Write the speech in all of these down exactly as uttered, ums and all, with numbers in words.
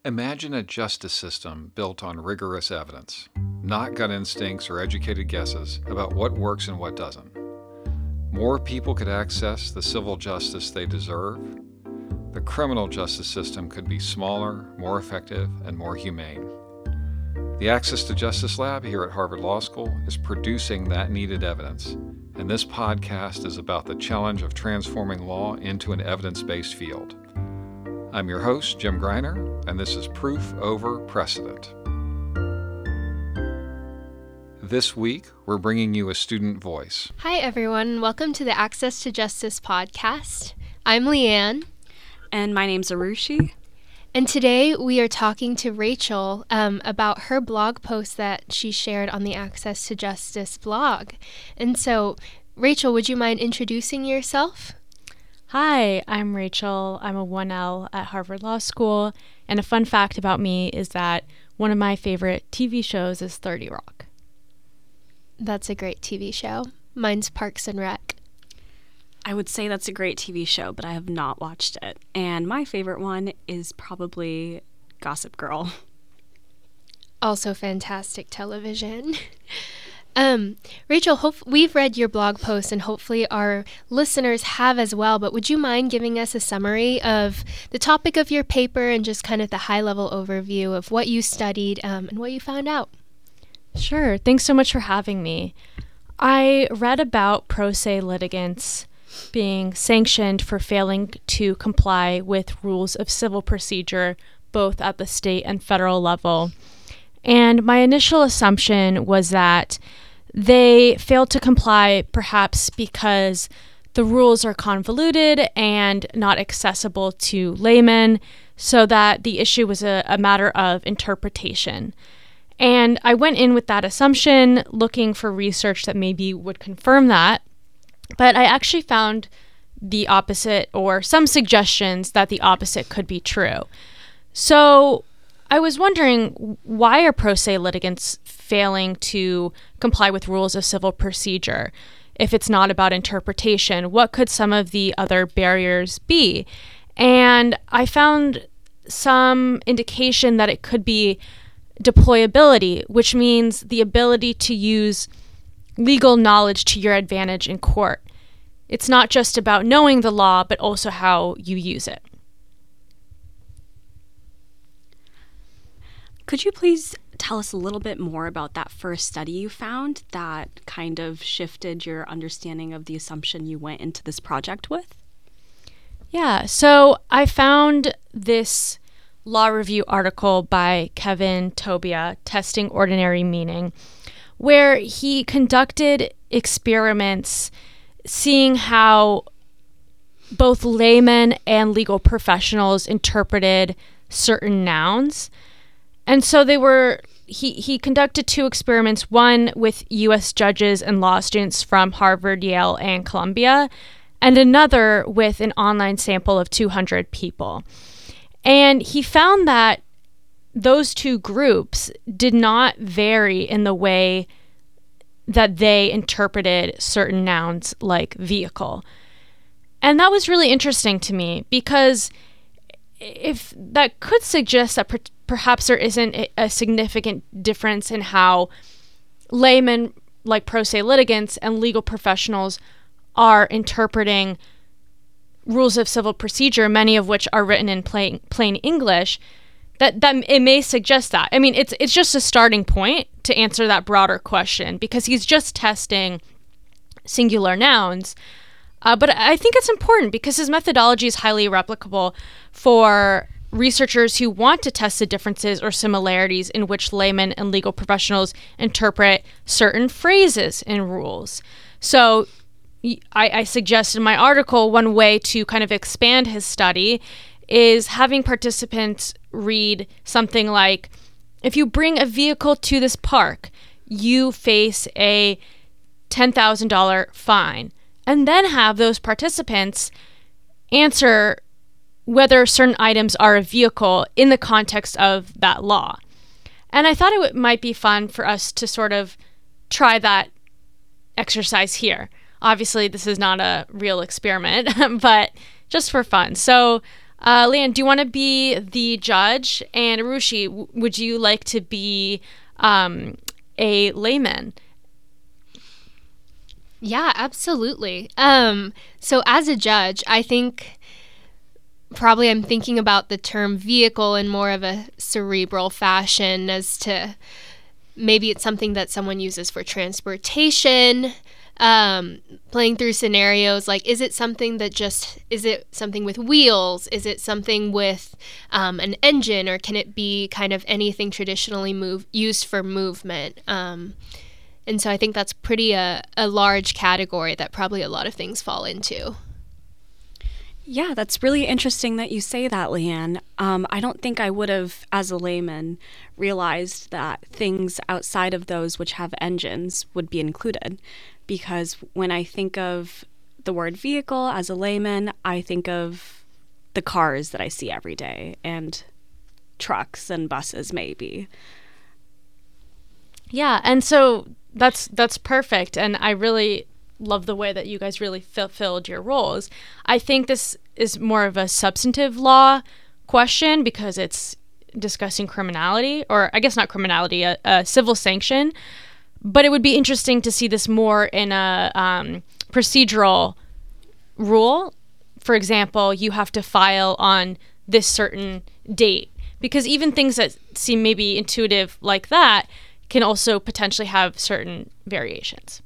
Imagine a justice system built on rigorous evidence, not gut instincts or educated guesses about what works and what doesn't. More people could access the civil justice they deserve. The criminal justice system could be smaller, more effective, and more humane. The Access to Justice Lab here at Harvard Law School is producing that needed evidence, and this podcast is about the challenge of transforming law into an evidence-based field. I'm your host, Jim Greiner, and this is Proof Over Precedent. This week, we're bringing you a student voice. Hi, everyone. Welcome to the Access to Justice podcast. I'm Leanne. And my name's Arushi. And today we are talking to Rachel um, about her blog post that she shared on the Access to Justice blog. And so, Rachel, would you mind introducing yourself? Hi, I'm Rachel. I'm a one L at Harvard Law School. And a fun fact about me is that one of my favorite T V shows is thirty Rock. That's a great T V show. Mine's Parks and Rec. I would say that's a great T V show, but I have not watched it. And my favorite one is probably Gossip Girl. Also fantastic television. um, Rachel, hope- we've read your blog post and hopefully our listeners have as well, but would you mind giving us a summary of the topic of your paper and just kind of the high-level overview of what you studied um, and what you found out? Sure. Thanks so much for having me. I read about pro se litigants being sanctioned for failing to comply with rules of civil procedure, both at the state and federal level. And my initial assumption was that they failed to comply perhaps because the rules are convoluted and not accessible to laymen, so that the issue was a, a matter of interpretation. And I went in with that assumption, looking for research that maybe would confirm that. But I actually found the opposite, or some suggestions that the opposite could be true. So I was wondering, why are pro se litigants failing to comply with rules of civil procedure? If it's not about interpretation, what could some of the other barriers be? And I found some indication that it could be deployability, which means the ability to use legal knowledge to your advantage in court. It's not just about knowing the law, but also how you use it. Could you please tell us a little bit more about that first study you found that kind of shifted your understanding of the assumption you went into this project with? Yeah, so I found this law review article by Kevin Tobia, Testing Ordinary Meaning, where he conducted experiments seeing how both laymen and legal professionals interpreted certain nouns. And so they were, he, he conducted two experiments, one with U S judges and law students from Harvard, Yale, and Columbia, and another with an online sample of two hundred people. And he found that those two groups did not vary in the way that they interpreted certain nouns like vehicle. And that was really interesting to me, because if that could suggest that per- perhaps there isn't a, a significant difference in how laymen, like pro se litigants, and legal professionals are interpreting rules of civil procedure, many of which are written in plain, plain English, that, that it may suggest that. I mean, it's it's just a starting point to answer that broader question, because he's just testing singular nouns. Uh, but I think it's important because his methodology is highly replicable for researchers who want to test the differences or similarities in which laymen and legal professionals interpret certain phrases in rules. So I, I suggest in my article one way to kind of expand his study is having participants read something like, if you bring a vehicle to this park, you face a ten thousand dollars fine. And then have those participants answer whether certain items are a vehicle in the context of that law. And I thought it w- might be fun for us to sort of try that exercise here. Obviously, this is not a real experiment, but just for fun. So Uh, Leanne, do you want to be the judge? And Arushi, w- would you like to be um, a layman? Yeah, absolutely. Um, so as a judge, I think probably I'm thinking about the term vehicle in more of a cerebral fashion, as to maybe it's something that someone uses for transportation, um, playing through scenarios like, is it something that just, is it something with wheels? Is it something with um, an engine, or can it be kind of anything traditionally move, used for movement? Um, and so I think that's pretty a, a large category that probably a lot of things fall into. Yeah, that's really interesting that you say that, Leanne. Um, I don't think I would have, as a layman, realized that things outside of those which have engines would be included. Because when I think of the word vehicle as a layman, I think of the cars that I see every day, and trucks and buses, maybe. Yeah, and so that's that's perfect. And I really love the way that you guys really fulfilled your roles. I think this is more of a substantive law question because it's discussing criminality, or I guess not criminality, a, a civil sanction. But it would be interesting to see this more in a um, procedural rule. For example, you have to file on this certain date, because even things that seem maybe intuitive like that can also potentially have certain variations.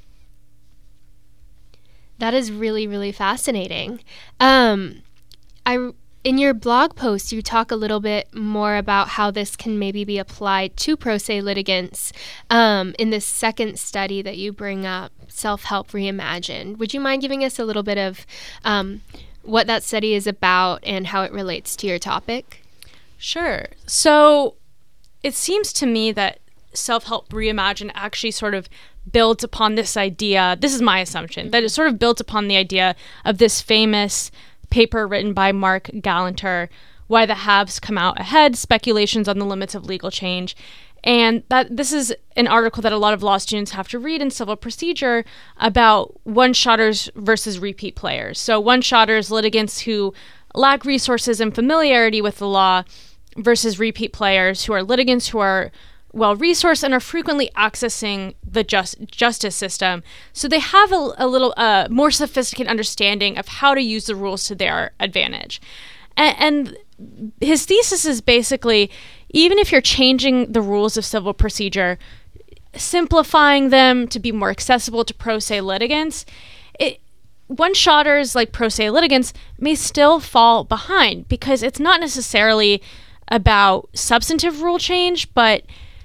That is really, really fascinating. Um, I, in your blog post, you talk a little bit more about how this can maybe be applied to pro se litigants um, in this second study that you bring up, Self-Help Reimagined. Would you mind giving us a little bit of um, what that study is about and how it relates to your topic? Sure. So it seems to me that Self-Help Reimagined actually sort of built upon this idea, this is my assumption, that it sort of built upon the idea of this famous paper written by Mark Galanter, Why the Haves Come Out Ahead, Speculations on the Limits of Legal Change. And that this is an article that a lot of law students have to read in civil procedure about one-shotters versus repeat players. So one-shotters, litigants who lack resources and familiarity with the law, versus repeat players who are litigants who are well-resourced and are frequently accessing the just, justice system. So they have a, a little uh, more sophisticated understanding of how to use the rules to their advantage. And, and his thesis is basically, even if you're changing the rules of civil procedure, simplifying them to be more accessible to pro se litigants, it, one-shotters like pro se litigants may still fall behind, because it's not necessarily about substantive rule change, but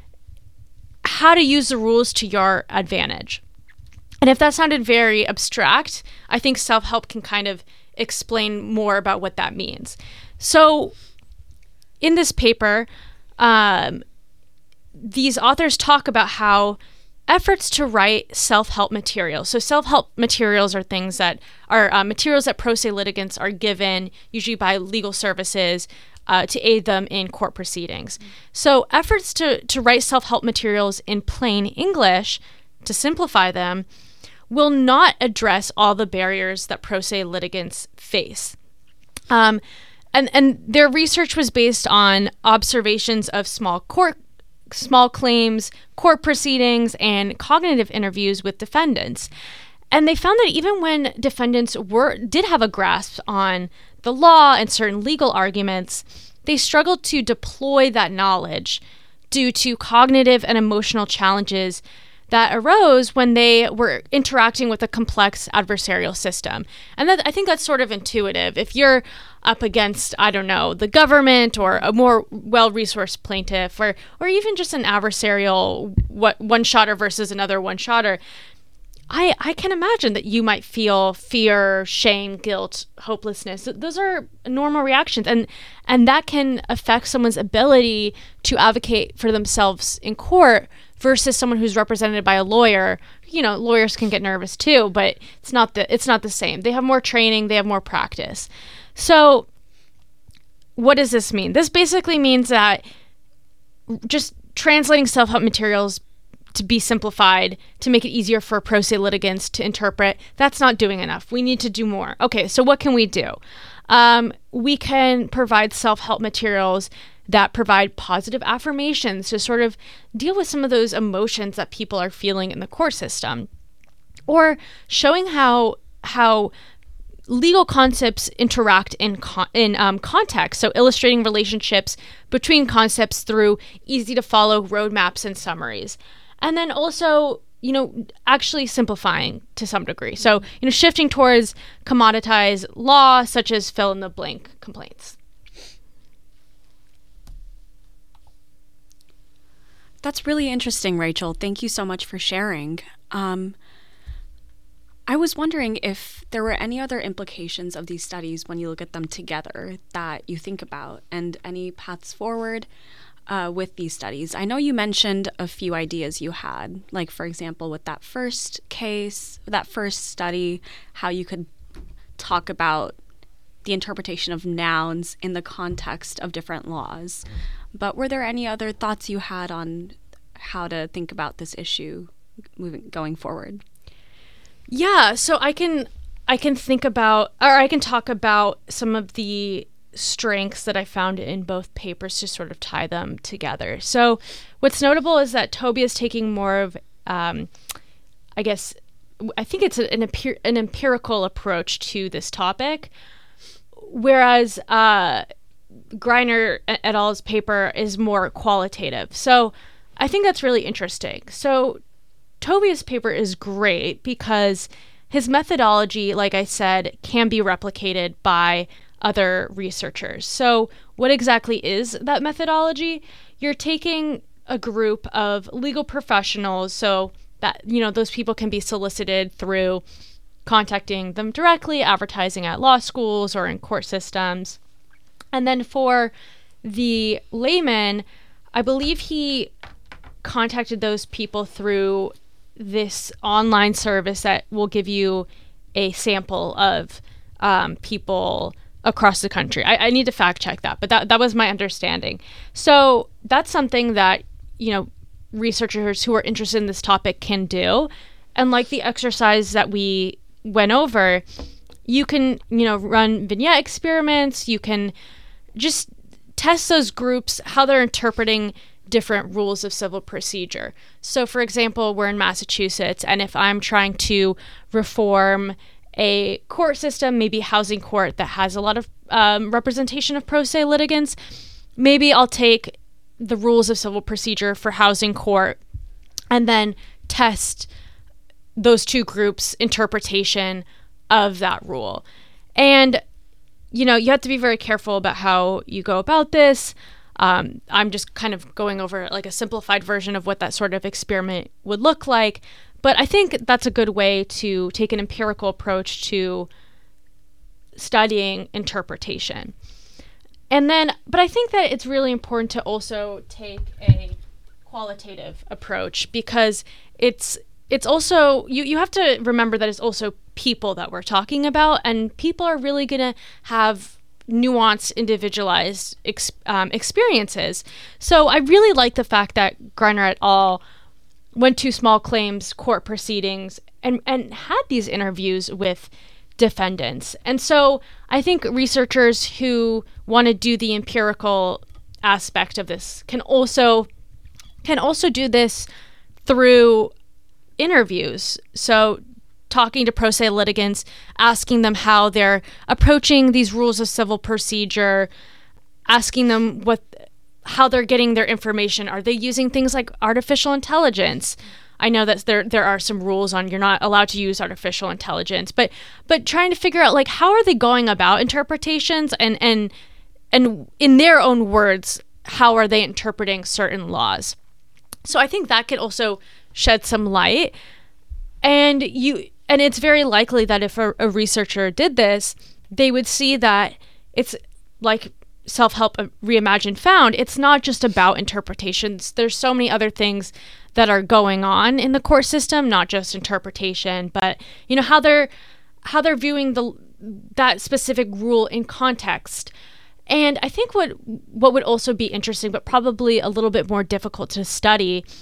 how to use the rules to your advantage. And if that sounded very abstract, I think self-help can kind of explain more about what that means. So in this paper, um, these authors talk about how efforts to write self-help materials. So self-help materials are things that are uh, materials that pro se litigants are given, usually by legal services, Uh, to aid them in court proceedings. So efforts to, to write self-help materials in plain English, to simplify them, will not address all the barriers that pro se litigants face. Um, and, and their research was based on observations of small court, small claims, court proceedings, and cognitive interviews with defendants. And they found that even when defendants were did have a grasp on the law and certain legal arguments, they struggled to deploy that knowledge due to cognitive and emotional challenges that arose when they were interacting with a complex adversarial system. And that, I think that's sort of intuitive. If you're up against, I don't know, the government or a more well-resourced plaintiff, or or even just an adversarial what, one-shotter versus another one-shotter, I, I can imagine that you might feel fear, shame, guilt, hopelessness. Those are normal reactions, and and that can affect someone's ability to advocate for themselves in court versus someone who's represented by a lawyer. You know, lawyers can get nervous too, but it's not the it's not the same. They have more training, they have more practice. So what does this mean? This basically means that just translating self-help materials to be simplified, to make it easier for pro se litigants to interpret, that's not doing enough. We need to do more. Okay, so what can we do? Um, we can provide self-help materials that provide positive affirmations to sort of deal with some of those emotions that people are feeling in the court system, or showing how how legal concepts interact in con- in um, context. So illustrating relationships between concepts through easy to follow roadmaps and summaries, and then also, you know, actually simplifying to some degree. So, you know, shifting towards commoditized law, such as fill in the blank complaints. That's really interesting, Rachel. Thank you so much for sharing. Um, I was wondering if there were any other implications of these studies when you look at them together that you think about, and any paths forward uh, with these studies. I know you mentioned a few ideas you had, like, for example, with that first case, that first study, how you could talk about the interpretation of nouns in the context of different laws. But were there any other thoughts you had on how to think about this issue moving going forward? Yeah, so I can I can think about, or I can talk about some of the strengths that I found in both papers to sort of tie them together. So what's notable is that Tobia is taking more of, um, I guess, I think it's an, empir- an empirical approach to this topic, whereas uh, Greiner et al.'s paper is more qualitative. So I think that's really interesting. So Tobia's paper is great because his methodology, like I said, can be replicated by other researchers. So what exactly is that methodology? You're taking a group of legal professionals, so that, you know, those people can be solicited through contacting them directly, advertising at law schools or in court systems. And then for the layman, I believe he contacted those people through this online service that will give you a sample of um, people across the country. I, I need to fact check that, but that, that was my understanding. So that's something that, you know, researchers who are interested in this topic can do. And like the exercise that we went over, you can, you know, run vignette experiments. You can just test those groups, how they're interpreting different rules of civil procedure. So for example, we're in Massachusetts, and if I'm trying to reform a court system, maybe housing court that has a lot of um, representation of pro se litigants, maybe I'll take the rules of civil procedure for housing court and then test those two groups' interpretation of that rule. And, you know, you have to be very careful about how you go about this. Um, I'm just kind of going over like a simplified version of what that sort of experiment would look like. But I think that's a good way to take an empirical approach to studying interpretation. And then, but I think that it's really important to also take a qualitative approach, because it's it's also, you, you have to remember that it's also people that we're talking about, and people are really going to have nuanced, individualized ex, um, experiences. So I really like the fact that Greiner et al. Went to small claims court proceedings and, and had these interviews with defendants. And so I think researchers who want to do the empirical aspect of this can also can also do this through interviews. So talking to pro se litigants, asking them how they're approaching these rules of civil procedure, asking them what how they're getting their information. Are they using things like artificial intelligence? I know that there there are some rules on you're not allowed to use artificial intelligence, but but trying to figure out like how are they going about interpretations, and and and in their own words, how are they interpreting certain laws? So I think that could also shed some light. And you and it's very likely that if a, a researcher did this, they would see that it's like Self-Help Reimagined found, it's not just about interpretations. There's so many other things that are going on in the court system, not just interpretation, but you know how they're how they're viewing the that specific rule in context. And I think what what would also be interesting, but probably a little bit more difficult to study,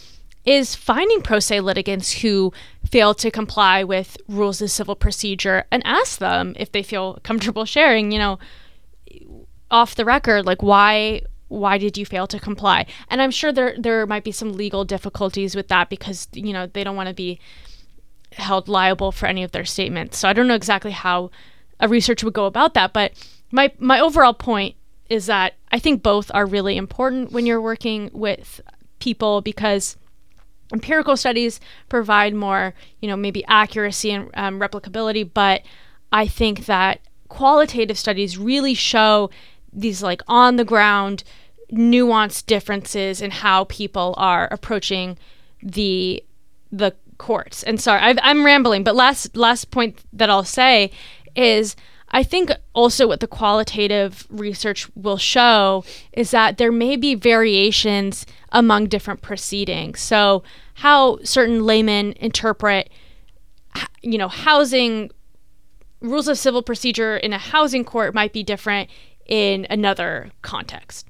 is finding pro se litigants who fail to comply with rules of civil procedure and ask them if they feel comfortable sharing, you know, off the record, like why why did you fail to comply? And I'm sure there there might be some legal difficulties with that because, you know, they don't want to be held liable for any of their statements. So I don't know exactly how a researcher would go about that, but my my overall point is that I think both are really important when you're working with people, because empirical studies provide more, you know, maybe accuracy and um, replicability, but I think that qualitative studies really show these like on the ground nuanced differences in how people are approaching the the courts. And sorry, I've, I'm rambling, but last last point that I'll say is I think also what the qualitative research will show is that there may be variations among different proceedings. So how certain laymen interpret, you know, housing rules of civil procedure in a housing court might be different in another context.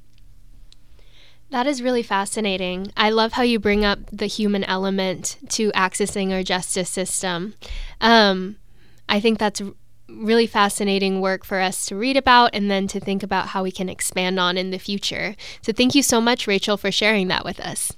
That is really fascinating. I love how you bring up the human element to accessing our justice system. Um, I think that's really fascinating work for us to read about and then to think about how we can expand on in the future. So thank you so much, Rachel, for sharing that with us.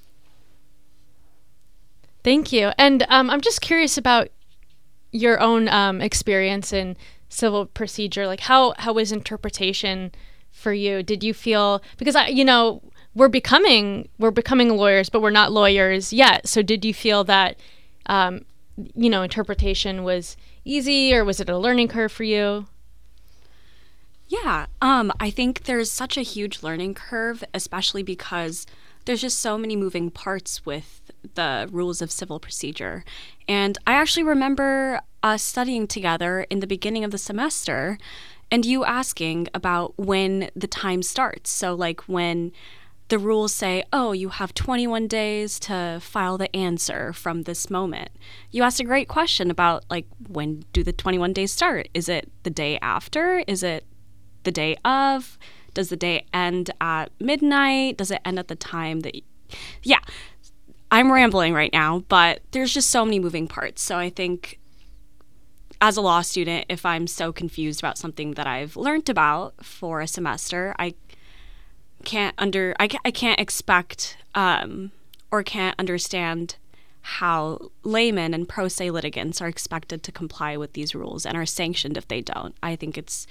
Thank you. And um, I'm just curious about your own um, experience in civil procedure. Like how, how was interpretation for you? Did you feel, because I, you know, we're becoming, we're becoming lawyers, but we're not lawyers yet. So did you feel that, um, you know, interpretation was easy, or was it a learning curve for you? Yeah, um, I think there's such a huge learning curve, especially because there's just so many moving parts with the rules of civil procedure. And I actually remember us studying together in the beginning of the semester and you asking about when the time starts. So like when the rules say, oh, you have twenty-one days to file the answer from this moment. You asked a great question about, like, when do the twenty-one days start? Is it the day after? Is it the day of? Does the day end at midnight? Does it end at the time that... You... Yeah, I'm rambling right now, but there's just so many moving parts. So I think as a law student, if I'm so confused about something that I've learned about for a semester, I can't under I, I can't expect um, or can't understand how laymen and pro se litigants are expected to comply with these rules and are sanctioned if they don't. I think it's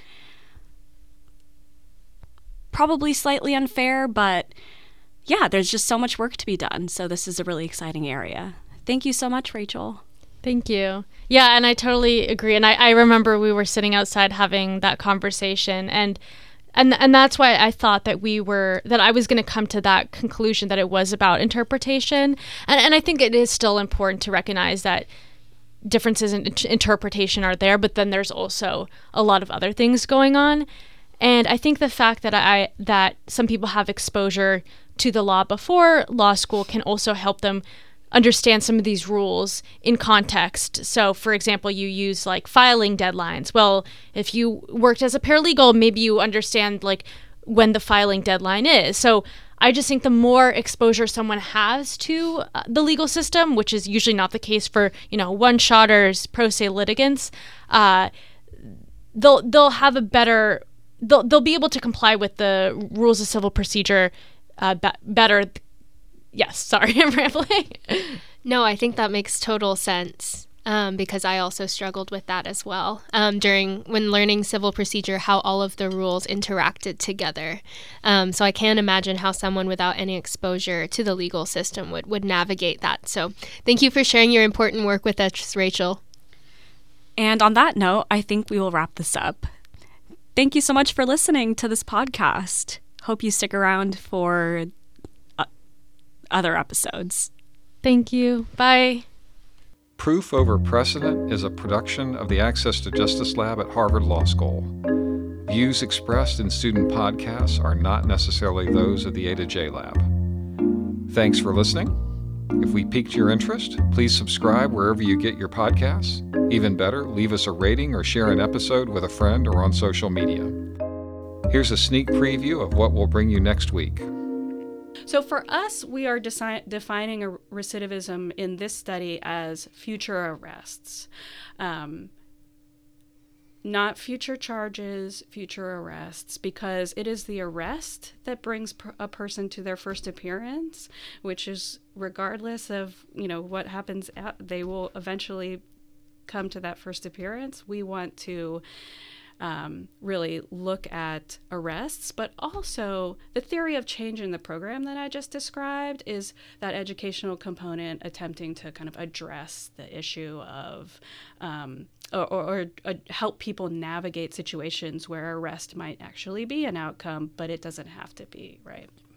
probably slightly unfair, but yeah, there's just so much work to be done. So this is a really exciting area. Thank you so much, Rachel. Thank you. Yeah, and I totally agree. And I, I remember we were sitting outside having that conversation, and And and that's why I thought that we were, that I was going to come to that conclusion that it was about interpretation. And and I think it is still important to recognize that differences in interpretation are there, but then there's also a lot of other things going on. And I think the fact that I that some people have exposure to the law before law school can also help them understand some of these rules in context. So, for example, you use like filing deadlines. Well, if you worked as a paralegal, maybe you understand like when the filing deadline is. So I just think the more exposure someone has to uh, the legal system, which is usually not the case for, you know, one-shotters, pro se litigants, uh, they'll they'll have a better, they'll, they'll be able to comply with the rules of civil procedure uh, be- better. Yes, sorry, I'm rambling. No, I think that makes total sense um, because I also struggled with that as well um, during when learning civil procedure, how all of the rules interacted together. Um, so I can't imagine how someone without any exposure to the legal system would, would navigate that. So thank you for sharing your important work with us, Rachel. And on that note, I think we will wrap this up. Thank you so much for listening to this podcast. Hope you stick around for other episodes. Thank you. Bye. Proof Over Precedent is a production of the Access to Justice Lab at Harvard Law School. Views expressed in student podcasts are not necessarily those of the A to J Lab. Thanks for listening. If we piqued your interest, please subscribe wherever you get your podcasts. Even better, leave us a rating or share an episode with a friend or on social media. Here's a sneak preview of what will bring you next week. So for us, we are deci- defining a recidivism in this study as future arrests. Um, not future charges, future arrests, because it is the arrest that brings per- a person to their first appearance, which is regardless of, you know, what happens, at, they will eventually come to that first appearance. We want to um, really look at arrests, but also the theory of change in the program that I just described is that educational component attempting to kind of address the issue of um, or, or, or uh, help people navigate situations where arrest might actually be an outcome, but it doesn't have to be, right?